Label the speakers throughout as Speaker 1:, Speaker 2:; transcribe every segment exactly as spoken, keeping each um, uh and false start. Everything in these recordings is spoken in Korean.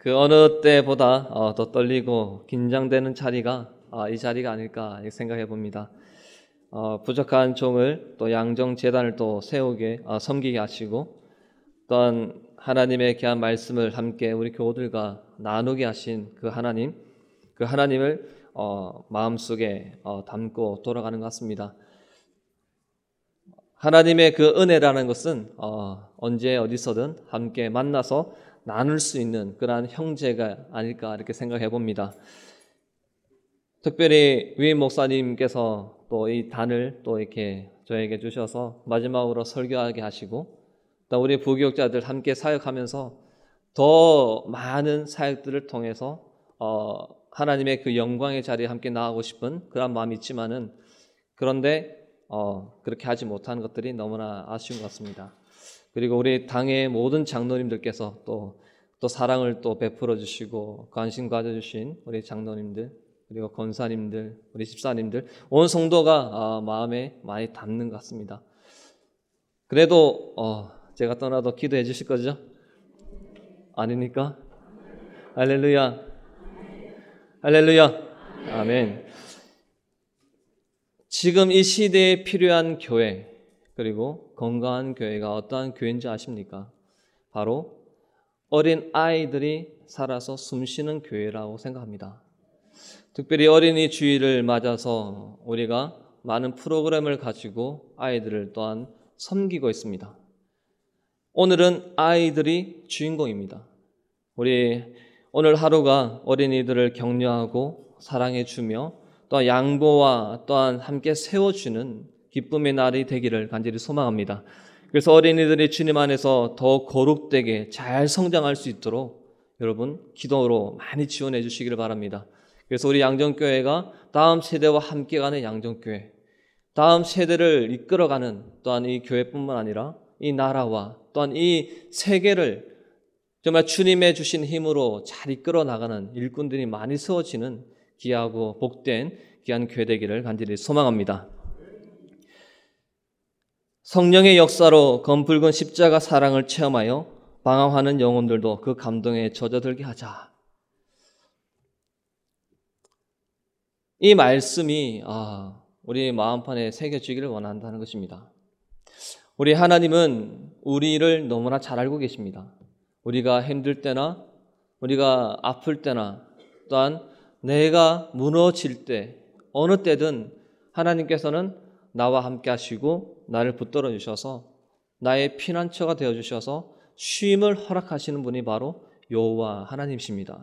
Speaker 1: 그 어느 때보다 어, 더 떨리고 긴장되는 자리가 어, 이 자리가 아닐까 생각해 봅니다. 어, 부족한 종을 또 양정 재단을 또 세우게 어, 섬기게 하시고 또한 하나님의 귀한 말씀을 함께 우리 교우들과 나누게 하신 그 하나님, 그 하나님을 어, 마음속에 어, 담고 돌아가는 것 같습니다. 하나님의 그 은혜라는 것은 어, 언제 어디서든 함께 만나서 나눌 수 있는 그러한 형제가 아닐까 이렇게 생각해 봅니다. 특별히 위임 목사님께서 또 이 단을 또 이렇게 저에게 주셔서 마지막으로 설교하게 하시고 또 우리 부교육자들 함께 사역하면서 더 많은 사역들을 통해서 어, 하나님의 그 영광의 자리에 함께 나가고 싶은 그런 마음이 있지만은 그런데 어, 그렇게 하지 못하는 것들이 너무나 아쉬운 것 같습니다. 그리고 우리 당의 모든 장로님들께서 또, 또 사랑을 또 베풀어 주시고 관심 가져주신 우리 장로님들 그리고 권사님들, 우리 집사님들 온 성도가 어, 마음에 많이 담는 것 같습니다. 그래도 어, 제가 떠나도 기도해 주실 거죠? 아닙니까? 할렐루야, 할렐루야, 아멘. 지금 이 시대에 필요한 교회 그리고 건강한 교회가 어떠한 교회인지 아십니까? 바로 어린 아이들이 살아서 숨쉬는 교회라고 생각합니다. 특별히 어린이 주일을 맞아서 우리가 많은 프로그램을 가지고 아이들을 또한 섬기고 있습니다. 오늘은 아이들이 주인공입니다. 우리 오늘 하루가 어린이들을 격려하고 사랑해 주며 또한 양보와 또한 함께 세워주는 기쁨의 날이 되기를 간절히 소망합니다. 그래서 어린이들이 주님 안에서 더 거룩되게 잘 성장할 수 있도록 여러분 기도로 많이 지원해 주시기를 바랍니다. 그래서 우리 양정교회가 다음 세대와 함께 가는 양정교회, 다음 세대를 이끌어가는 또한 이 교회뿐만 아니라 이 나라와 또한 이 세계를 정말 주님의 주신 힘으로 잘 이끌어 나가는 일꾼들이 많이 세워지는 귀하고 복된 귀한 교회 되기를 간절히 소망합니다. 성령의 역사로 검붉은 십자가 사랑을 체험하여 방황하는 영혼들도 그 감동에 젖어들게 하자. 이 말씀이 아, 우리 마음판에 새겨지기를 원한다는 것입니다. 우리 하나님은 우리를 너무나 잘 알고 계십니다. 우리가 힘들 때나 우리가 아플 때나 또한 내가 무너질 때 어느 때든 하나님께서는 나와 함께 하시고 나를 붙들어 주셔서 나의 피난처가 되어 주셔서 쉼을 허락하시는 분이 바로 여호와 하나님이십니다.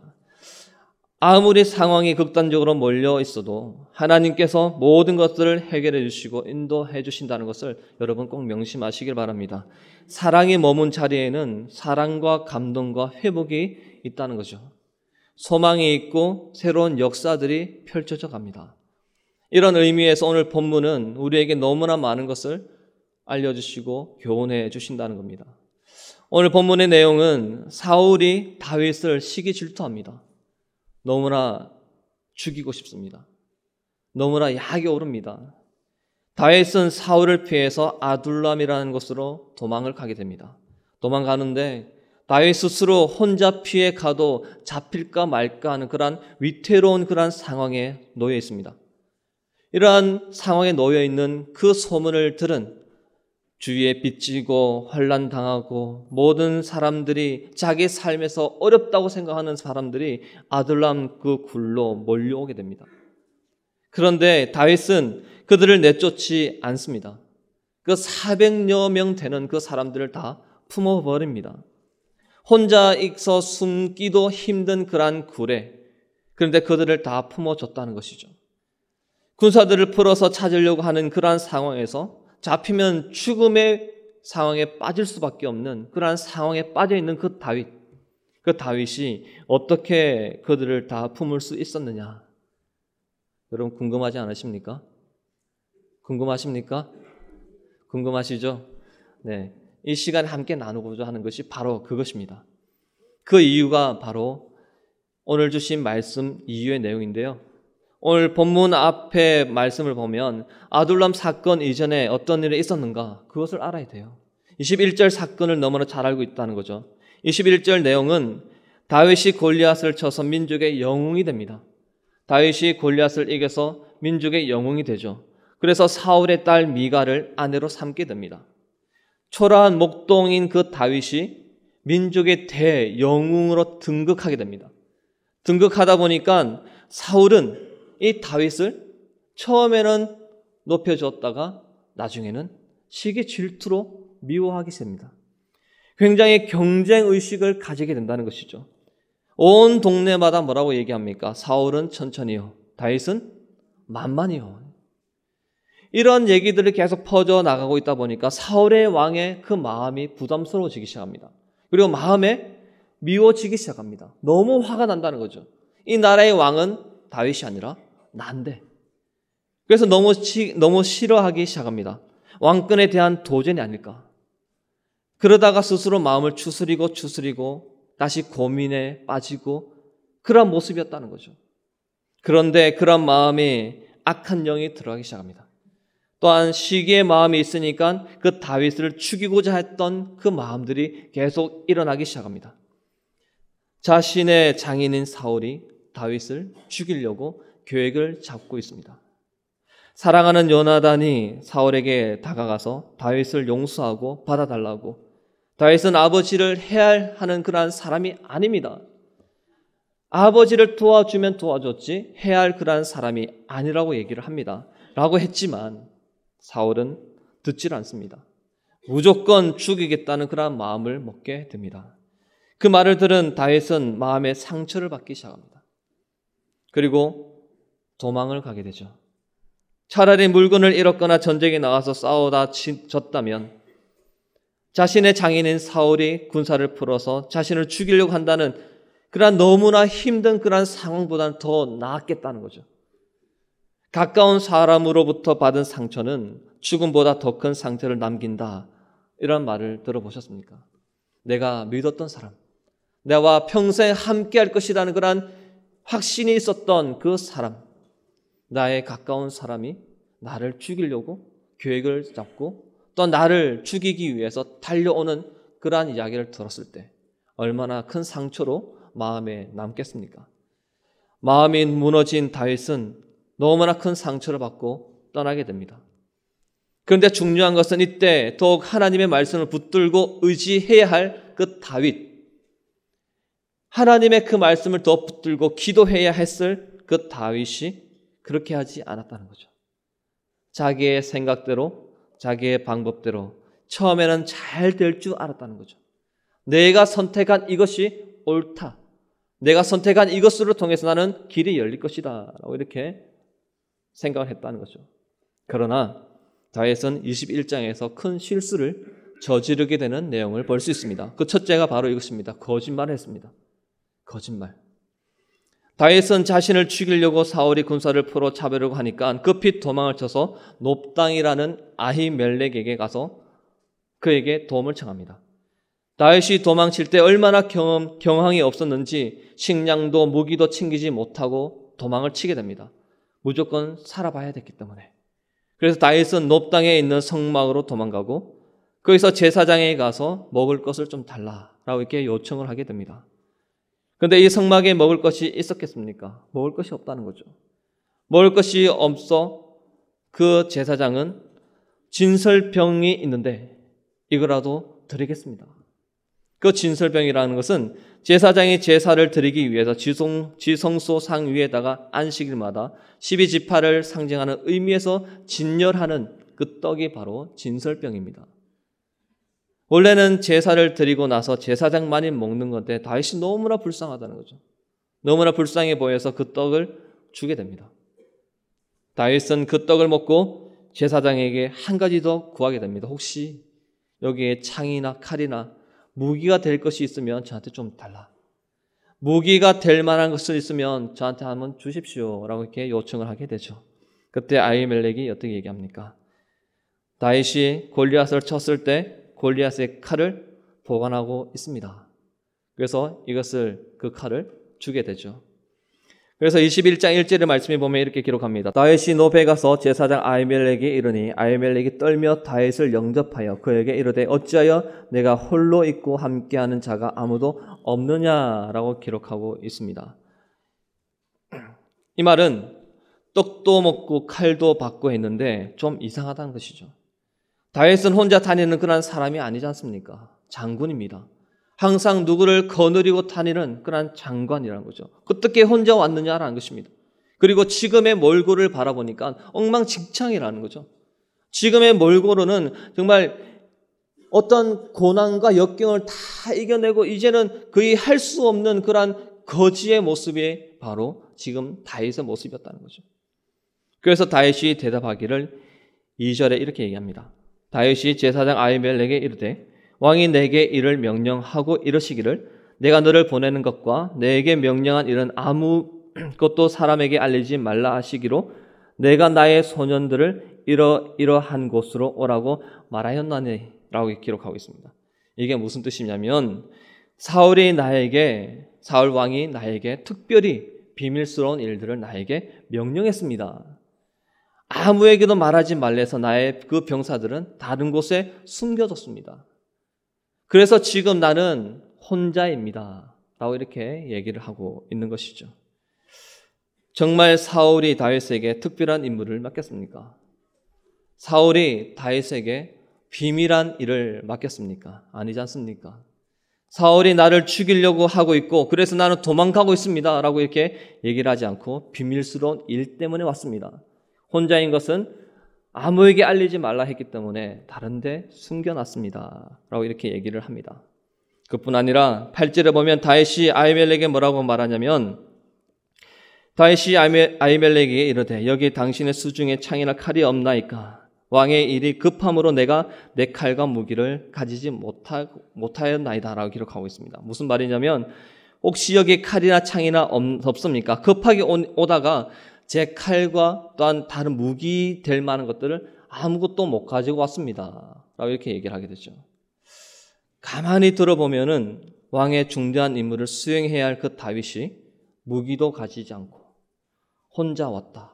Speaker 1: 아무리 상황이 극단적으로 몰려 있어도 하나님께서 모든 것들을 해결해 주시고 인도해 주신다는 것을 여러분 꼭 명심하시길 바랍니다. 사랑이 머문 자리에는 사랑과 감동과 회복이 있다는 거죠. 소망이 있고 새로운 역사들이 펼쳐져 갑니다. 이런 의미에서 오늘 본문은 우리에게 너무나 많은 것을 알려주시고 교훈해 주신다는 겁니다. 오늘 본문의 내용은 사울이 다윗을 시기 질투합니다. 너무나 죽이고 싶습니다. 너무나 약이 오릅니다. 다윗은 사울을 피해서 아둘람이라는 곳으로 도망을 가게 됩니다. 도망가는데 다윗 스스로 혼자 피해 가도 잡힐까 말까 하는 그러한 위태로운 그러한 상황에 놓여 있습니다. 이러한 상황에 놓여 있는 그 소문을 들은 주위에 빚지고 환난당하고 모든 사람들이 자기 삶에서 어렵다고 생각하는 사람들이 아둘람 그 굴로 몰려오게 됩니다. 그런데 다윗은 그들을 내쫓지 않습니다. 그 사백여 명 되는 그 사람들을 다 품어버립니다. 혼자 있어 숨기도 힘든 그러한 굴에 그런데 그들을 다 품어줬다는 것이죠. 군사들을 풀어서 찾으려고 하는 그러한 상황에서 잡히면 죽음의 상황에 빠질 수밖에 없는 그러한 상황에 빠져 있는 그 다윗, 그 다윗이 어떻게 그들을 다 품을 수 있었느냐? 여러분 궁금하지 않으십니까? 궁금하십니까? 궁금하시죠? 네, 이 시간 함께 나누고자 하는 것이 바로 그것입니다. 그 이유가 바로 오늘 주신 말씀 이유의 내용인데요. 오늘 본문 앞에 말씀을 보면 아둘람 사건 이전에 어떤 일이 있었는가 그것을 알아야 돼요. 이십일 절 사건을 너무나 잘 알고 있다는 거죠. 이십일 절 내용은 다윗이 골리앗을 쳐서 민족의 영웅이 됩니다. 다윗이 골리앗을 이겨서 민족의 영웅이 되죠. 그래서 사울의 딸 미가를 아내로 삼게 됩니다. 초라한 목동인 그 다윗이 민족의 대영웅으로 등극하게 됩니다. 등극하다 보니까 사울은 이 다윗을 처음에는 높여줬다가 나중에는 시기 질투로 미워하게 됩니다. 굉장히 경쟁의식을 가지게 된다는 것이죠. 온 동네마다 뭐라고 얘기합니까? 사울은 천천히요, 다윗은 만만히요. 이런 얘기들이 계속 퍼져나가고 있다 보니까 사울의 왕의 그 마음이 부담스러워지기 시작합니다. 그리고 마음에 미워지기 시작합니다. 너무 화가 난다는 거죠. 이 나라의 왕은 다윗이 아니라 난데. 그래서 너무, 치, 너무 싫어하기 시작합니다. 왕권에 대한 도전이 아닐까. 그러다가 스스로 마음을 추스리고 추스리고 다시 고민에 빠지고 그런 모습이었다는 거죠. 그런데 그런 마음이 악한 영이 들어가기 시작합니다. 또한 시기의 마음이 있으니까 그 다윗을 죽이고자 했던 그 마음들이 계속 일어나기 시작합니다. 자신의 장인인 사울이 다윗을 죽이려고 계획을 잡고 있습니다. 사랑하는 요나단이 사울에게 다가가서 다윗을 용서하고 받아달라고, 다윗은 아버지를 해할하는 그러한 사람이 아닙니다. 아버지를 도와주면 도와줬지 해야 할 그러한 사람이 아니라고 얘기를 합니다. 라고 했지만 사울은 듣질 않습니다. 무조건 죽이겠다는 그러한 마음을 먹게 됩니다. 그 말을 들은 다윗은 마음에 상처를 받기 시작합니다. 그리고 도망을 가게 되죠. 차라리 물건을 잃었거나 전쟁에 나가서 싸우다 졌다면 자신의 장인인 사울이 군사를 풀어서 자신을 죽이려고 한다는 그러한 너무나 힘든 그러한 상황보다는 더 나았겠다는 거죠. 가까운 사람으로부터 받은 상처는 죽음보다 더 큰 상처를 남긴다. 이런 말을 들어보셨습니까? 내가 믿었던 사람, 나와 평생 함께할 것이라는 그러한 확신이 있었던 그 사람, 나의 가까운 사람이 나를 죽이려고 계획을 잡고 또 나를 죽이기 위해서 달려오는 그러한 이야기를 들었을 때 얼마나 큰 상처로 마음에 남겠습니까? 마음이 무너진 다윗은 너무나 큰 상처를 받고 떠나게 됩니다. 그런데 중요한 것은 이때 더욱 하나님의 말씀을 붙들고 의지해야 할 그 다윗, 하나님의 그 말씀을 더 붙들고 기도해야 했을 그 다윗이 그렇게 하지 않았다는 거죠. 자기의 생각대로, 자기의 방법대로 처음에는 잘 될 줄 알았다는 거죠. 내가 선택한 이것이 옳다, 내가 선택한 이것으로 통해서 나는 길이 열릴 것이다 라고 이렇게 생각을 했다는 거죠. 그러나 다윗은 이십일 장에서 큰 실수를 저지르게 되는 내용을 볼 수 있습니다. 그 첫째가 바로 이것입니다. 거짓말을 했습니다. 거짓말. 다윗은 자신을 죽이려고 사울이 군사를 풀어 잡으려고 하니까 급히 도망을 쳐서 놉당이라는 아히멜렉에게 가서 그에게 도움을 청합니다. 다윗이 도망칠 때 얼마나 경험, 경황이 없었는지 식량도 무기도 챙기지 못하고 도망을 치게 됩니다. 무조건 살아봐야 됐기 때문에. 그래서 다윗은 놉당에 있는 성막으로 도망가고 거기서 제사장에게 가서 먹을 것을 좀 달라라고 이렇게 요청을 하게 됩니다. 그런데 이 성막에 먹을 것이 있었겠습니까? 먹을 것이 없다는 거죠. 먹을 것이 없어 그 제사장은 진설병이 있는데 이거라도 드리겠습니다. 그 진설병이라는 것은 제사장이 제사를 드리기 위해서 지성, 지성소 상 위에다가 안식일마다 십이 지파를 상징하는 의미에서 진열하는 그 떡이 바로 진설병입니다. 원래는 제사를 드리고 나서 제사장만이 먹는 건데 다윗이 너무나 불쌍하다는 거죠. 너무나 불쌍해 보여서 그 떡을 주게 됩니다. 다윗은 그 떡을 먹고 제사장에게 한 가지 더 구하게 됩니다. 혹시 여기에 창이나 칼이나 무기가 될 것이 있으면 저한테 좀 달라. 무기가 될 만한 것을 있으면 저한테 한번 주십시오 라고 이렇게 요청을 하게 되죠. 그때 아히멜렉이 어떻게 얘기합니까? 다윗이 골리앗을 쳤을 때 골리앗의 칼을 보관하고 있습니다. 그래서 이것을 그 칼을 주게 되죠. 그래서 이십일 장 일 절의 말씀에 보면 이렇게 기록합니다. 다윗이 노베에 가서 제사장 아히멜렉에게 이르니 아히멜렉이 떨며 다윗을 영접하여 그에게 이르되 어찌하여 내가 홀로 있고 함께하는 자가 아무도 없느냐라고 기록하고 있습니다. 이 말은 떡도 먹고 칼도 받고 했는데 좀 이상하다는 것이죠. 다윗은 혼자 다니는 그런 사람이 아니지 않습니까? 장군입니다. 항상 누구를 거느리고 다니는 그런 장관이라는 거죠. 어떻게 혼자 왔느냐라는 것입니다. 그리고 지금의 몰골을 바라보니까 엉망진창이라는 거죠. 지금의 몰골은 정말 어떤 고난과 역경을 다 이겨내고 이제는 거의 할 수 없는 그런 거지의 모습이 바로 지금 다윗의 모습이었다는 거죠. 그래서 다윗이 대답하기를 이 절에 이렇게 얘기합니다. 다윗이 제사장 아히멜렉에게 이르되 왕이 내게 이를 명령하고 이르시기를 내가 너를 보내는 것과 내게 명령한 일은 아무것도 사람에게 알리지 말라 하시기로 내가 나의 소년들을 이러, 이러한 곳으로 오라고 말하였나니 라고 기록하고 있습니다. 이게 무슨 뜻이냐면 사울이 나에게 사울 왕이 나에게 특별히 비밀스러운 일들을 나에게 명령했습니다. 아무에게도 말하지 말래서 나의 그 병사들은 다른 곳에 숨겨졌습니다. 그래서 지금 나는 혼자입니다. 라고 이렇게 얘기를 하고 있는 것이죠. 정말 사울이 다윗에게 특별한 임무를 맡겼습니까? 사울이 다윗에게 비밀한 일을 맡겼습니까? 아니지 않습니까? 사울이 나를 죽이려고 하고 있고 그래서 나는 도망가고 있습니다. 라고 이렇게 얘기를 하지 않고 비밀스러운 일 때문에 왔습니다. 혼자인 것은 아무에게 알리지 말라 했기 때문에 다른 데 숨겨놨습니다. 라고 이렇게 얘기를 합니다. 그뿐 아니라 팔 절에 보면 다윗이 아히멜렉에게 뭐라고 말하냐면 다윗이 아히멜렉에게 이르되 여기 당신의 수중에 창이나 칼이 없나이까? 왕의 일이 급함으로 내가 내 칼과 무기를 가지지 못하, 못하였나이다 라고 기록하고 있습니다. 무슨 말이냐면 혹시 여기 칼이나 창이나 없습니까? 급하게 오다가 제 칼과 또한 다른 무기 될 만한 것들을 아무것도 못 가지고 왔습니다. 라고 이렇게 얘기를 하게 되죠. 가만히 들어보면은 왕의 중대한 임무를 수행해야 할 그 다윗이 무기도 가지지 않고 혼자 왔다.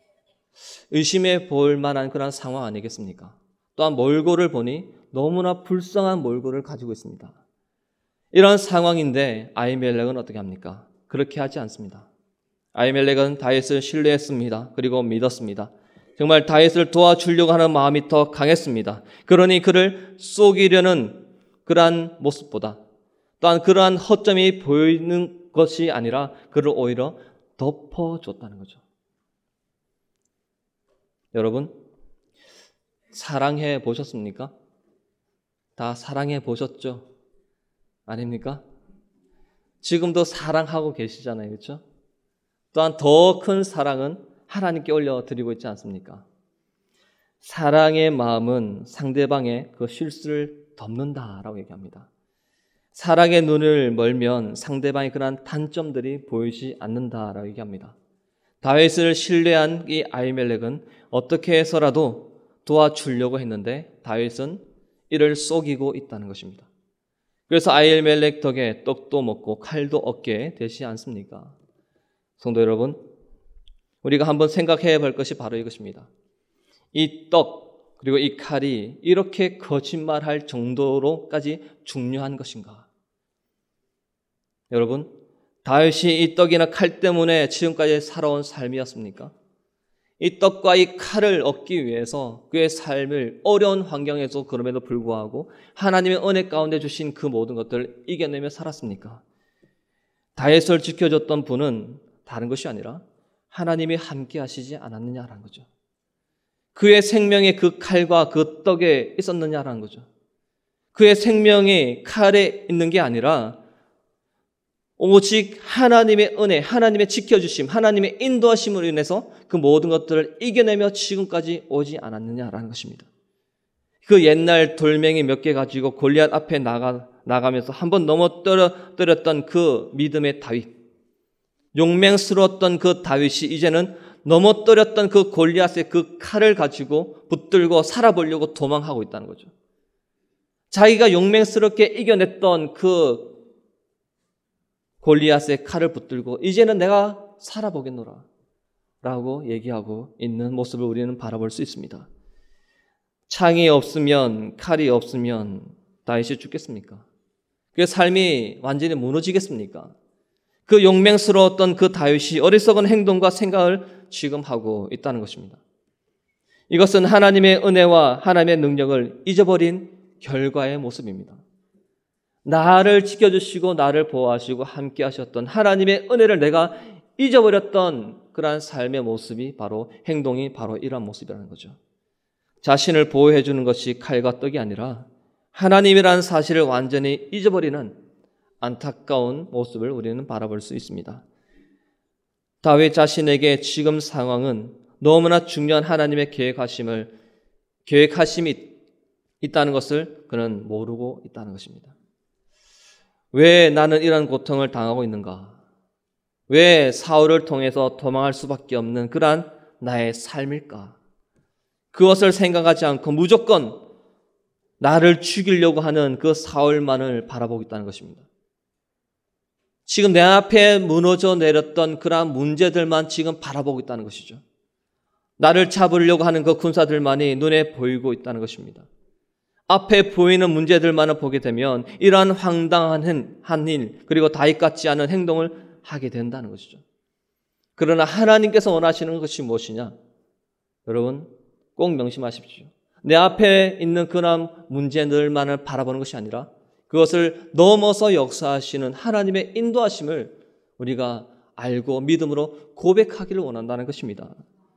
Speaker 1: 의심해 볼 만한 그런 상황 아니겠습니까? 또한 몰골을 보니 너무나 불쌍한 몰골을 가지고 있습니다. 이런 상황인데 아히멜렉은 어떻게 합니까? 그렇게 하지 않습니다. 아히멜렉은 다윗을 신뢰했습니다. 그리고 믿었습니다. 정말 다윗을 도와주려고 하는 마음이 더 강했습니다. 그러니 그를 속이려는 그러한 모습보다 또한 그러한 허점이 보이는 것이 아니라 그를 오히려 덮어줬다는 거죠. 여러분, 사랑해 보셨습니까? 다 사랑해 보셨죠? 아닙니까? 지금도 사랑하고 계시잖아요. 그렇죠? 또한 더 큰 사랑은 하나님께 올려드리고 있지 않습니까? 사랑의 마음은 상대방의 그 실수를 덮는다라고 얘기합니다. 사랑의 눈을 멀면 상대방의 그러한 단점들이 보이지 않는다라고 얘기합니다. 다윗을 신뢰한 이 아히멜렉은 어떻게 해서라도 도와주려고 했는데 다윗은 이를 속이고 있다는 것입니다. 그래서 아히멜렉 덕에 떡도 먹고 칼도 얻게 되지 않습니까? 성도 여러분, 우리가 한번 생각해 볼 것이 바로 이것입니다. 이 떡 그리고 이 칼이 이렇게 거짓말할 정도로까지 중요한 것인가? 여러분, 다윗이 이 떡이나 칼 때문에 지금까지 살아온 삶이었습니까? 이 떡과 이 칼을 얻기 위해서 그의 삶을 어려운 환경에서 그럼에도 불구하고 하나님의 은혜 가운데 주신 그 모든 것들을 이겨내며 살았습니까? 다윗을 지켜줬던 분은 다른 것이 아니라 하나님이 함께 하시지 않았느냐라는 거죠. 그의 생명에 그 칼과 그 떡에 있었느냐라는 거죠. 그의 생명이 칼에 있는 게 아니라 오직 하나님의 은혜, 하나님의 지켜주심, 하나님의 인도하심으로 인해서 그 모든 것들을 이겨내며 지금까지 오지 않았느냐라는 것입니다. 그 옛날 돌멩이 몇 개 가지고 골리앗 앞에 나가, 나가면서 한번 넘어뜨렸던 그 믿음의 다윗, 용맹스러웠던 그 다윗이 이제는 넘어뜨렸던 그 골리앗의 그 칼을 가지고 붙들고 살아보려고 도망하고 있다는 거죠. 자기가 용맹스럽게 이겨냈던 그 골리앗의 칼을 붙들고 이제는 내가 살아보겠노라 라고 얘기하고 있는 모습을 우리는 바라볼 수 있습니다. 창이 없으면, 칼이 없으면 다윗이 죽겠습니까? 그 삶이 완전히 무너지겠습니까? 그 용맹스러웠던 그 다윗이 어리석은 행동과 생각을 지금 하고 있다는 것입니다. 이것은 하나님의 은혜와 하나님의 능력을 잊어버린 결과의 모습입니다. 나를 지켜주시고 나를 보호하시고 함께 하셨던 하나님의 은혜를 내가 잊어버렸던 그러한 삶의 모습이 바로, 행동이 바로 이러한 모습이라는 거죠. 자신을 보호해 주는 것이 칼과 떡이 아니라 하나님이라는 사실을 완전히 잊어버리는 안타까운 모습을 우리는 바라볼 수 있습니다. 다윗 자신에게 지금 상황은 너무나 중요한 하나님의 계획하심을 계획하심이 있다는 것을 그는 모르고 있다는 것입니다. 왜 나는 이런 고통을 당하고 있는가? 왜 사울을 통해서 도망할 수밖에 없는 그러한 나의 삶일까? 그것을 생각하지 않고 무조건 나를 죽이려고 하는 그 사울만을 바라보고 있다는 것입니다. 지금 내 앞에 무너져 내렸던 그러한 문제들만 지금 바라보고 있다는 것이죠. 나를 잡으려고 하는 그 군사들만이 눈에 보이고 있다는 것입니다. 앞에 보이는 문제들만을 보게 되면 이러한 황당한 한 일, 그리고 다윗 같지 않은 행동을 하게 된다는 것이죠. 그러나 하나님께서 원하시는 것이 무엇이냐? 여러분 꼭 명심하십시오. 내 앞에 있는 그런 문제들만을 바라보는 것이 아니라 그것을 넘어서 역사하시는 하나님의 인도하심을 우리가 알고 믿음으로 고백하기를 원한다는 것입니다.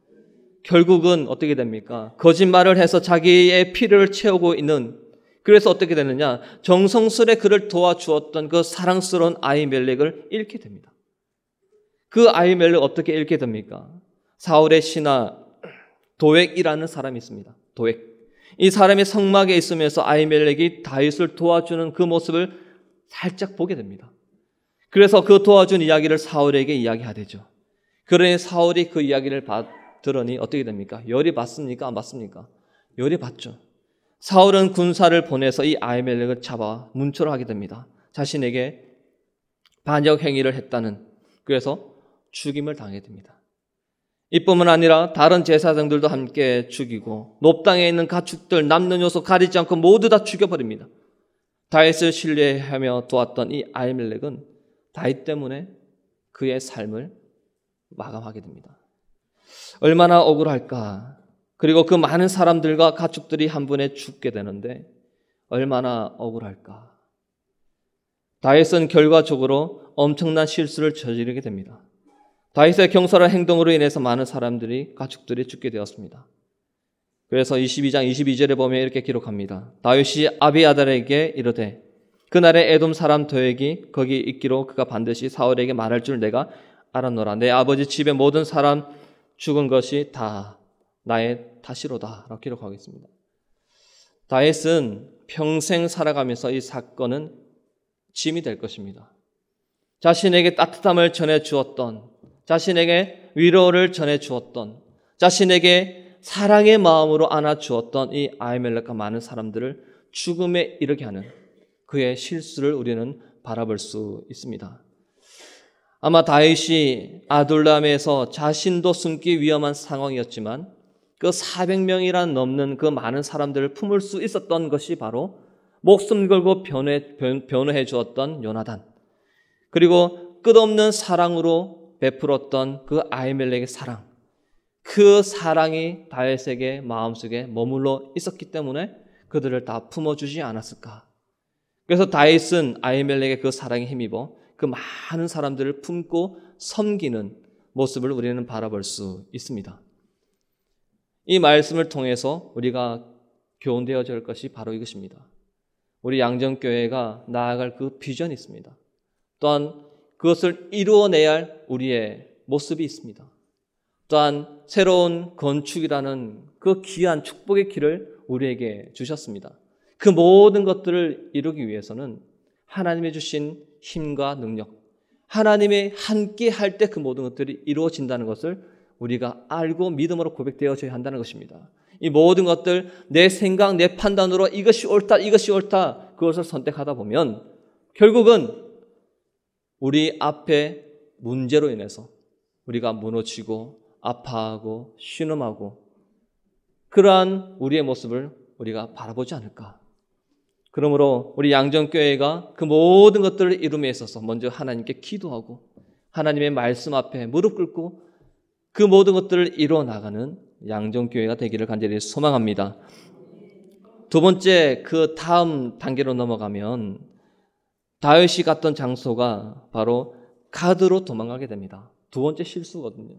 Speaker 1: 결국은 어떻게 됩니까? 거짓말을 해서 자기의 필요를 채우고 있는, 그래서 어떻게 되느냐? 정성스레 그를 도와주었던 그 사랑스러운 아히멜렉을 잃게 됩니다. 그 아히멜렉 어떻게 잃게 됩니까? 사울의 신하 도액이라는 사람이 있습니다. 도액. 이 사람이 성막에 있으면서 아히멜렉이 다윗을 도와주는 그 모습을 살짝 보게 됩니다. 그래서 그 도와준 이야기를 사울에게 이야기하되죠. 그러니 사울이 그 이야기를 받, 들으니 어떻게 됩니까? 열이 받습니까? 안 받습니까? 열이 받죠. 사울은 군사를 보내서 이 아히멜렉을 잡아 문초를 하게 됩니다. 자신에게 반역 행위를 했다는, 그래서 죽임을 당하게 됩니다. 이뿐만 아니라 다른 제사장들도 함께 죽이고 높당에 있는 가축들 남녀노소 가리지 않고 모두 다 죽여버립니다. 다윗을 신뢰하며 도왔던 이 아히멜렉은 다윗 때문에 그의 삶을 마감하게 됩니다. 얼마나 억울할까. 그리고 그 많은 사람들과 가축들이 한 번에 죽게 되는데 얼마나 억울할까. 다윗은 결과적으로 엄청난 실수를 저지르게 됩니다. 다윗의 경솔한 행동으로 인해서 많은 사람들이, 가축들이 죽게 되었습니다. 그래서 이십이 장 이십이 절에 보면 이렇게 기록합니다. 다윗이 아비아달에게 이르되 그날에 에돔 사람 도액이 거기 있기로 그가 반드시 사울에게 말할 줄 내가 알았노라. 내 아버지 집의 모든 사람 죽은 것이 다 나의 탓이로다 라고 기록하고 있습니다. 다윗은 평생 살아가면서 이 사건은 짐이 될 것입니다. 자신에게 따뜻함을 전해주었던, 자신에게 위로를 전해주었던, 자신에게 사랑의 마음으로 안아주었던 이 아히멜렉과 많은 사람들을 죽음에 이르게 하는 그의 실수를 우리는 바라볼 수 있습니다. 아마 다윗이 아둘람에서 자신도 숨기 위험한 상황이었지만 그 사백 명이란 넘는 그 많은 사람들을 품을 수 있었던 것이 바로 목숨 걸고 변호해, 변호해 주었던 요나단, 그리고 끝없는 사랑으로 베풀었던 그 아히멜렉의 사랑, 그 사랑이 다윗에게 마음속에 머물러 있었기 때문에 그들을 다 품어주지 않았을까. 그래서 다윗은 아히멜렉의 그 사랑에 힘입어 그 많은 사람들을 품고 섬기는 모습을 우리는 바라볼 수 있습니다. 이 말씀을 통해서 우리가 교훈되어야 할 것이 바로 이것입니다. 우리 양정교회가 나아갈 그 비전이 있습니다. 또한 그것을 이루어내야 할 우리의 모습이 있습니다. 또한 새로운 건축이라는 그 귀한 축복의 길을 우리에게 주셨습니다. 그 모든 것들을 이루기 위해서는 하나님이 주신 힘과 능력, 하나님이 함께 할 때 그 모든 것들이 이루어진다는 것을 우리가 알고 믿음으로 고백되어져야 한다는 것입니다. 이 모든 것들 내 생각, 내 판단으로 이것이 옳다, 이것이 옳다 그것을 선택하다 보면 결국은 우리 앞에 문제로 인해서, 우리가 무너지고 아파하고 신음하고 그러한 우리의 모습을 우리가 바라보지 않을까. 그러므로 우리 양정교회가 그 모든 것들을 이룸에 있어서 먼저 하나님께 기도하고 하나님의 말씀 앞에 무릎 꿇고 그 모든 것들을 이루어 나가는 양정교회가 되기를 간절히 소망합니다. 두 번째, 그 다음 단계로 넘어가면 다윗이 갔던 장소가 바로 가드로 도망가게 됩니다. 두 번째 실수거든요.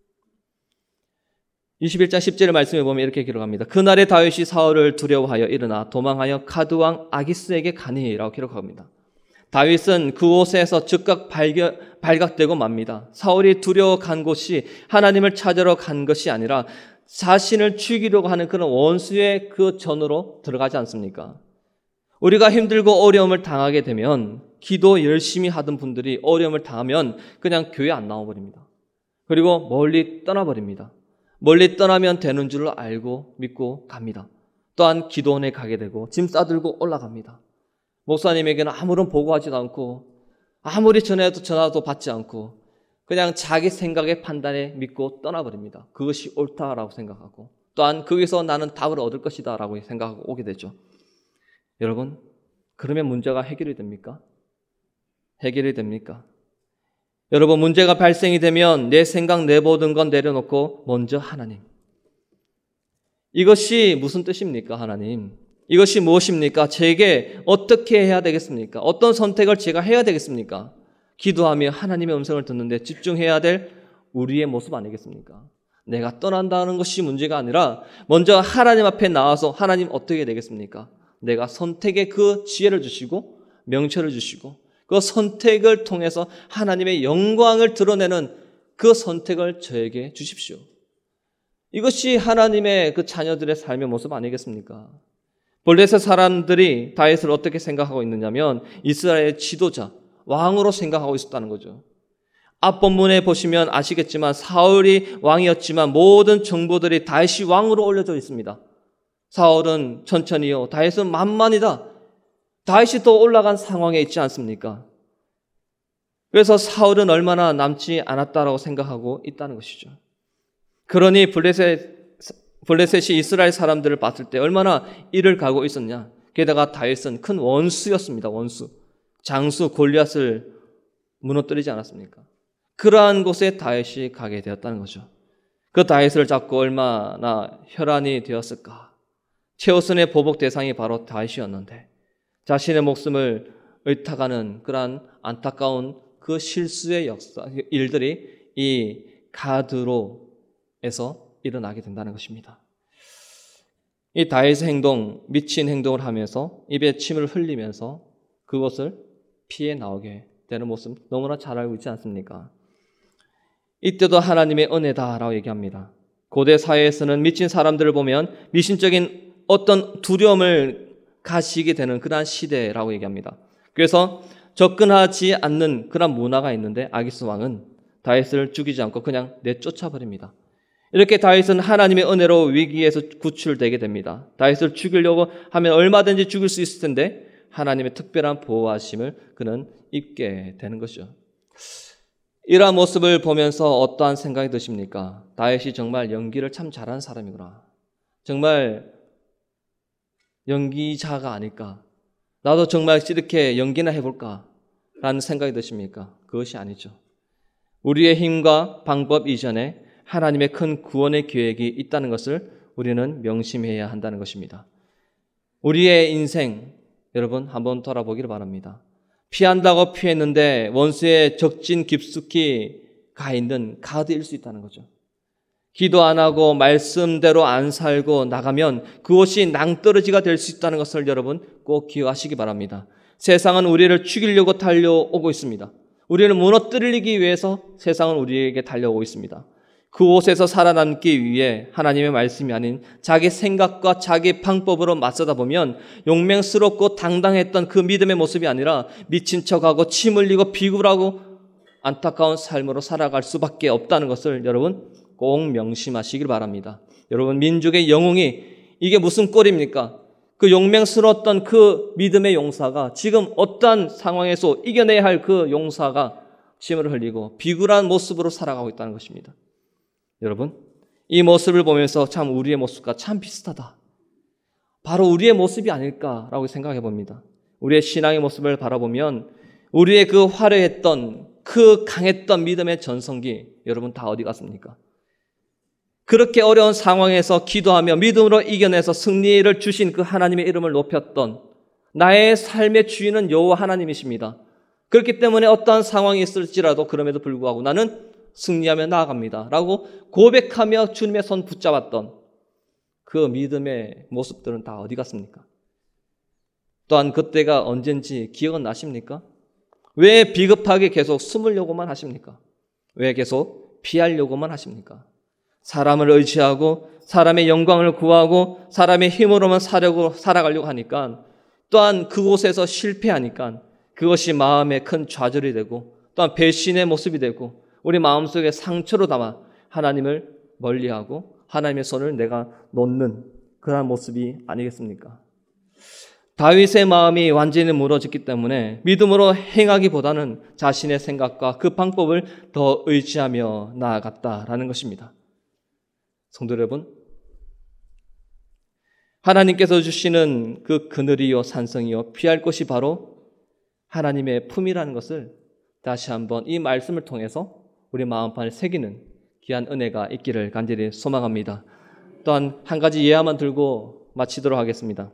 Speaker 1: 이십일 장 십 절의 말씀에 보면 이렇게 기록합니다. 그날에 다윗이 사울을 두려워하여 일어나 도망하여 가드왕 아기스에게 가니라고 기록합니다. 다윗은 그곳에서 즉각 발견, 발각되고 맙니다. 사울이 두려워 간 곳이 하나님을 찾으러 간 것이 아니라 자신을 죽이려고 하는 그런 원수의 그 전으로 들어가지 않습니까? 우리가 힘들고 어려움을 당하게 되면 기도 열심히 하던 분들이 어려움을 당하면 그냥 교회 안 나와버립니다. 그리고 멀리 떠나버립니다. 멀리 떠나면 되는 줄 알고 믿고 갑니다. 또한 기도원에 가게 되고 짐 싸들고 올라갑니다. 목사님에게는 아무런 보고하지도 않고 아무리 전화해도 전화도 받지 않고 그냥 자기 생각의 판단에 믿고 떠나버립니다. 그것이 옳다라고 생각하고 또한 거기서 나는 답을 얻을 것이다 라고 생각하고 오게 되죠. 여러분, 그러면 문제가 해결이 됩니까? 해결이 됩니까? 여러분, 문제가 발생이 되면 내 생각, 내 모든 건 내려놓고 먼저 하나님. 이것이 무슨 뜻입니까, 하나님? 이것이 무엇입니까? 제게 어떻게 해야 되겠습니까? 어떤 선택을 제가 해야 되겠습니까? 기도하며 하나님의 음성을 듣는데 집중해야 될 우리의 모습 아니겠습니까? 내가 떠난다는 것이 문제가 아니라 먼저 하나님 앞에 나와서 하나님 어떻게 되겠습니까? 내가 선택의 그 지혜를 주시고 명철을 주시고 그 선택을 통해서 하나님의 영광을 드러내는 그 선택을 저에게 주십시오. 이것이 하나님의 그 자녀들의 삶의 모습 아니겠습니까? 블레셋 사람들이 다윗을 어떻게 생각하고 있느냐면 이스라엘의 지도자, 왕으로 생각하고 있었다는 거죠. 앞본문에 보시면 아시겠지만 사울이 왕이었지만 모든 정보들이 다윗이 왕으로 올려져 있습니다. 사울은 천천히요, 다윗은 만만이다. 다윗이 더 올라간 상황에 있지 않습니까? 그래서 사울은 얼마나 남지 않았다라고 생각하고 있다는 것이죠. 그러니 블레셋, 블레셋이 이스라엘 사람들을 봤을 때 얼마나 이를 가고 있었냐. 게다가 다윗은 큰 원수였습니다. 원수. 장수 골리앗을 무너뜨리지 않았습니까? 그러한 곳에 다윗이 가게 되었다는 거죠. 그 다윗을 잡고 얼마나 혈안이 되었을까. 최우선의 보복 대상이 바로 다윗이었는데 자신의 목숨을 의탁하는 그러한 안타까운 그 실수의 역사, 일들이 이 가드로에서 일어나게 된다는 것입니다. 이 다윗의 행동, 미친 행동을 하면서 입에 침을 흘리면서 그것을 피해 나오게 되는 모습 너무나 잘 알고 있지 않습니까? 이때도 하나님의 은혜다라고 얘기합니다. 고대 사회에서는 미친 사람들을 보면 미신적인 어떤 두려움을 가지게 되는 그러한 시대라고 얘기합니다. 그래서 접근하지 않는 그런 문화가 있는데 아기스 왕은 다윗을 죽이지 않고 그냥 내쫓아 버립니다. 이렇게 다윗은 하나님의 은혜로 위기에서 구출되게 됩니다. 다윗을 죽이려고 하면 얼마든지 죽일 수 있을 텐데 하나님의 특별한 보호하심을 그는 입게 되는 것이죠. 이러한 모습을 보면서 어떠한 생각이 드십니까? 다윗이 정말 연기를 참 잘하는 사람이구나. 정말 연기자가 아닐까. 나도 정말 이렇게 연기나 해볼까 라는 생각이 드십니까? 그것이 아니죠. 우리의 힘과 방법 이전에 하나님의 큰 구원의 계획이 있다는 것을 우리는 명심해야 한다는 것입니다. 우리의 인생, 여러분 한번 돌아보기를 바랍니다. 피한다고 피했는데 원수의 적진 깊숙이 가 있는 가드일 수 있다는 거죠. 기도 안 하고 말씀대로 안 살고 나가면 그것이 낭떠러지가 될 수 있다는 것을 여러분 꼭 기억하시기 바랍니다. 세상은 우리를 죽이려고 달려오고 있습니다. 우리를 무너뜨리기 위해서 세상은 우리에게 달려오고 있습니다. 그곳에서 살아남기 위해 하나님의 말씀이 아닌 자기 생각과 자기 방법으로 맞서다 보면 용맹스럽고 당당했던 그 믿음의 모습이 아니라 미친 척하고 침 흘리고 비굴하고 안타까운 삶으로 살아갈 수밖에 없다는 것을 여러분 꼭 명심하시길 바랍니다. 여러분 민족의 영웅이 이게 무슨 꼴입니까? 그 용맹스러웠던 그 믿음의 용사가 지금 어떠한 상황에서 이겨내야 할 그 용사가 침을 흘리고 비굴한 모습으로 살아가고 있다는 것입니다. 여러분, 이 모습을 보면서 참 우리의 모습과 참 비슷하다. 바로 우리의 모습이 아닐까라고 생각해 봅니다. 우리의 신앙의 모습을 바라보면 우리의 그 화려했던 그 강했던 믿음의 전성기, 여러분 다 어디 갔습니까? 그렇게 어려운 상황에서 기도하며 믿음으로 이겨내서 승리를 주신 그 하나님의 이름을 높였던 나의 삶의 주인은 여호와 하나님이십니다. 그렇기 때문에 어떠한 상황이 있을지라도 그럼에도 불구하고 나는 승리하며 나아갑니다 라고 고백하며 주님의 손 붙잡았던 그 믿음의 모습들은 다 어디 갔습니까? 또한 그때가 언젠지 기억은 나십니까? 왜 비겁하게 계속 숨으려고만 하십니까? 왜 계속 피하려고만 하십니까? 사람을 의지하고 사람의 영광을 구하고 사람의 힘으로만 살려고, 살아가려고 하니까 또한 그곳에서 실패하니까 그것이 마음에 큰 좌절이 되고 또한 배신의 모습이 되고 우리 마음속에 상처로 담아 하나님을 멀리하고 하나님의 손을 내가 놓는 그런 모습이 아니겠습니까? 다윗의 마음이 완전히 무너졌기 때문에 믿음으로 행하기보다는 자신의 생각과 그 방법을 더 의지하며 나아갔다라는 것입니다. 성도 여러분, 하나님께서 주시는 그 그늘이요 산성이요 피할 곳이 바로 하나님의 품이라는 것을 다시 한번 이 말씀을 통해서 우리 마음판에 새기는 귀한 은혜가 있기를 간절히 소망합니다. 또한 한 가지 예화만 들고 마치도록 하겠습니다.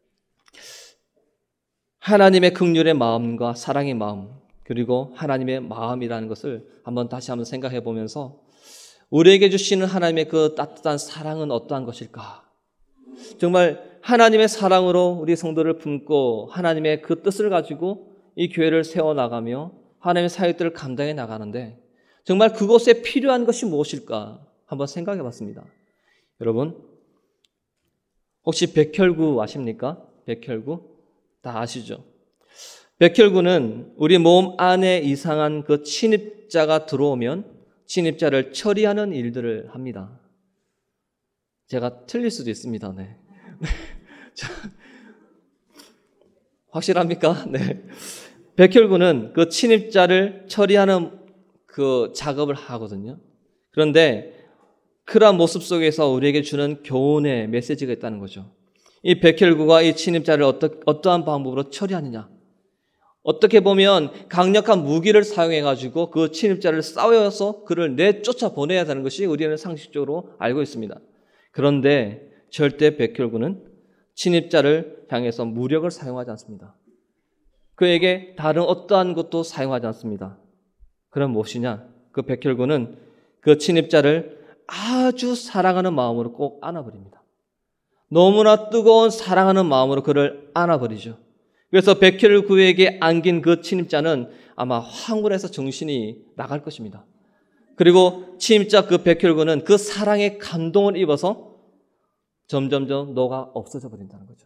Speaker 1: 하나님의 긍휼의 마음과 사랑의 마음 그리고 하나님의 마음이라는 것을 한번 다시 한번 생각해 보면서 우리에게 주시는 하나님의 그 따뜻한 사랑은 어떠한 것일까? 정말 하나님의 사랑으로 우리 성도를 품고 하나님의 그 뜻을 가지고 이 교회를 세워나가며 하나님의 사역들을 감당해 나가는데 정말 그곳에 필요한 것이 무엇일까? 한번 생각해 봤습니다. 여러분, 혹시 백혈구 아십니까? 백혈구? 다 아시죠? 백혈구는 우리 몸 안에 이상한 그 침입자가 들어오면 침입자를 처리하는 일들을 합니다. 제가 틀릴 수도 있습니다. 네. 자, 확실합니까? 네. 백혈구는 그 침입자를 처리하는 그 작업을 하거든요. 그런데 그러한 모습 속에서 우리에게 주는 교훈의 메시지가 있다는 거죠. 이 백혈구가 이 침입자를 어떠, 어떠한 방법으로 처리하느냐. 어떻게 보면 강력한 무기를 사용해가지고 그 침입자를 싸워서 그를 내쫓아 보내야 되는 것이 우리는 상식적으로 알고 있습니다. 그런데 절대 백혈구는 침입자를 향해서 무력을 사용하지 않습니다. 그에게 다른 어떠한 것도 사용하지 않습니다. 그럼 무엇이냐? 그 백혈구는 그 침입자를 아주 사랑하는 마음으로 꼭 안아버립니다. 너무나 뜨거운 사랑하는 마음으로 그를 안아버리죠. 그래서 백혈구에게 안긴 그 침입자는 아마 황홀해서 정신이 나갈 것입니다. 그리고 침입자 그 백혈구는 그 사랑에 감동을 입어서 점점점 녹아 없어져 버린다는 거죠.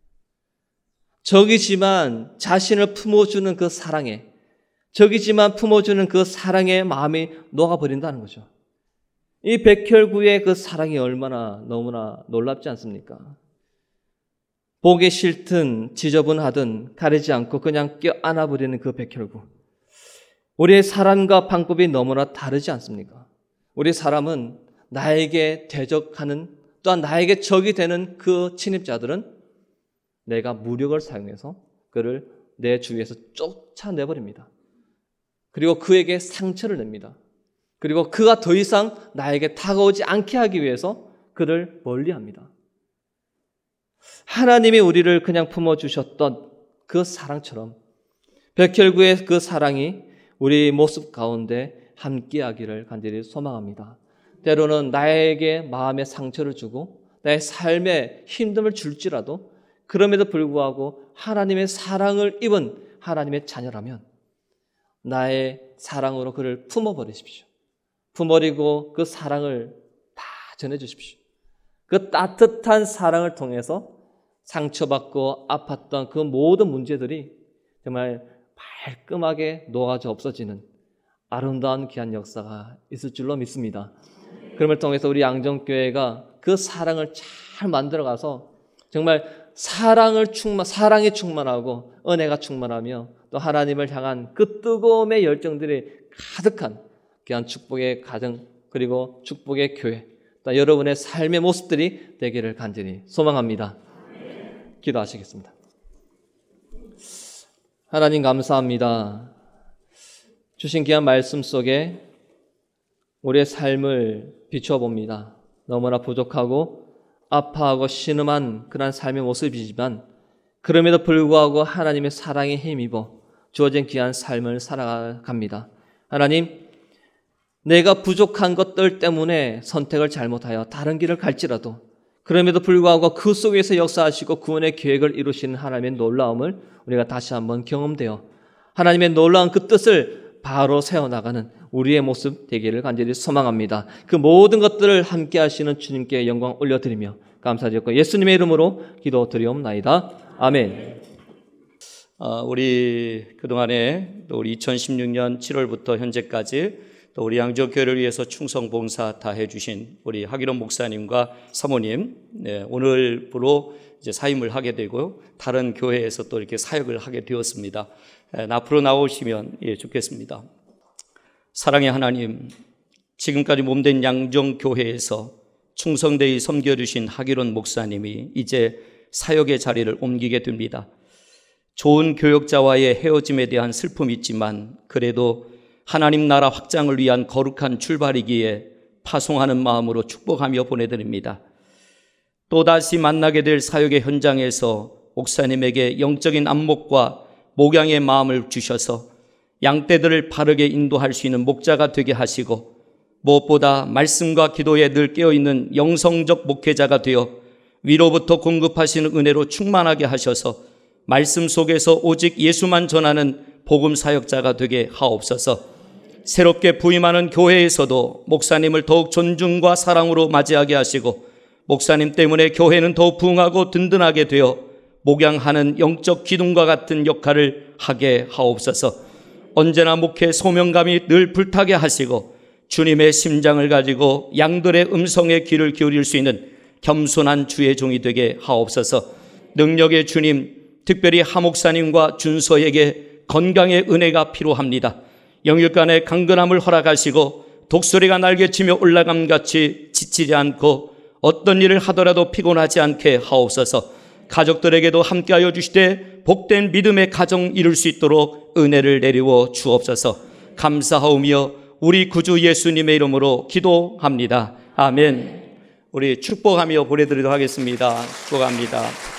Speaker 1: 적이지만 자신을 품어주는 그 사랑에, 적이지만 품어주는 그 사랑의 마음이 녹아버린다는 거죠. 이 백혈구의 그 사랑이 얼마나 너무나 놀랍지 않습니까? 보기 싫든 지저분하든 가리지 않고 그냥 껴안아버리는 그 백혈구. 우리의 사람과 방법이 너무나 다르지 않습니까? 우리 사람은 나에게 대적하는 또한 나에게 적이 되는 그 침입자들은 내가 무력을 사용해서 그를 내 주위에서 쫓아내버립니다. 그리고 그에게 상처를 냅니다. 그리고 그가 더 이상 나에게 다가오지 않게 하기 위해서 그를 멀리합니다. 하나님이 우리를 그냥 품어주셨던 그 사랑처럼 백혈구의 그 사랑이 우리 모습 가운데 함께하기를 간절히 소망합니다. 때로는 나에게 마음의 상처를 주고 나의 삶에 힘듦을 줄지라도 그럼에도 불구하고 하나님의 사랑을 입은 하나님의 자녀라면 나의 사랑으로 그를 품어버리십시오. 품어버리고 그 사랑을 다 전해주십시오. 그 따뜻한 사랑을 통해서 상처받고 아팠던 그 모든 문제들이 정말 말끔하게 녹아져 없어지는 아름다운 귀한 역사가 있을 줄로 믿습니다. 그럼을 통해서 우리 양정교회가 그 사랑을 잘 만들어가서 정말 사랑을 충만, 사랑이 충만하고 은혜가 충만하며 또 하나님을 향한 그 뜨거움의 열정들이 가득한 귀한 축복의 가정 그리고 축복의 교회 또 여러분의 삶의 모습들이 되기를 간절히 소망합니다. 기도하시겠습니다. 하나님 감사합니다. 주신 귀한 말씀 속에 우리의 삶을 비춰봅니다. 너무나 부족하고 아파하고 신음한 그런 삶의 모습이지만 그럼에도 불구하고 하나님의 사랑에 힘입어 주어진 귀한 삶을 살아갑니다. 하나님, 내가 부족한 것들 때문에 선택을 잘못하여 다른 길을 갈지라도 그럼에도 불구하고 그 속에서 역사하시고 구원의 계획을 이루시는 하나님의 놀라움을 우리가 다시 한번 경험되어 하나님의 놀라운 그 뜻을 바로 세워나가는 우리의 모습 되기를 간절히 소망합니다. 그 모든 것들을 함께 하시는 주님께 영광 올려드리며 감사드리고 예수님의 이름으로 기도드리옵나이다. 아멘.
Speaker 2: 어, 우리 그동안에 또 우리 이천십육 년 칠월부터 현재까지 또 우리 양지교회를 위해서 충성봉사 다 해주신 우리 하기론 목사님과 사모님, 네, 오늘부로 이제 사임을 하게 되고 다른 교회에서 또 이렇게 사역을 하게 되었습니다. 네, 앞으로 나오시면 예, 좋겠습니다. 사랑의 하나님, 지금까지 몸된 양정교회에서 충성되이 섬겨주신 하기론 목사님이 이제 사역의 자리를 옮기게 됩니다. 좋은 교역자와의 헤어짐에 대한 슬픔이 있지만 그래도 하나님 나라 확장을 위한 거룩한 출발이기에 파송하는 마음으로 축복하며 보내드립니다. 또다시 만나게 될 사역의 현장에서 목사님에게 영적인 안목과 목양의 마음을 주셔서 양떼들을 바르게 인도할 수 있는 목자가 되게 하시고 무엇보다 말씀과 기도에 늘 깨어있는 영성적 목회자가 되어 위로부터 공급하시는 은혜로 충만하게 하셔서 말씀 속에서 오직 예수만 전하는 복음 사역자가 되게 하옵소서. 새롭게 부임하는 교회에서도 목사님을 더욱 존중과 사랑으로 맞이하게 하시고 목사님 때문에 교회는 더욱 부흥하고 든든하게 되어 목양하는 영적 기둥과 같은 역할을 하게 하옵소서. 언제나 목회 소명감이 늘 불타게 하시고 주님의 심장을 가지고 양들의 음성에 귀를 기울일 수 있는 겸손한 주의 종이 되게 하옵소서. 능력의 주님, 특별히 하 목사님과 준서에게 건강의 은혜가 필요합니다. 영육간의 강건함을 허락하시고 독수리가 날개치며 올라감같이 지치지 않고 어떤 일을 하더라도 피곤하지 않게 하옵소서. 가족들에게도 함께하여 주시되 복된 믿음의 가정 이룰 수 있도록 은혜를 내리워 주옵소서. 감사하오며 우리 구주 예수님의 이름으로 기도합니다. 아멘. 우리 축복하며 보내드리도록 하겠습니다. 축복합니다.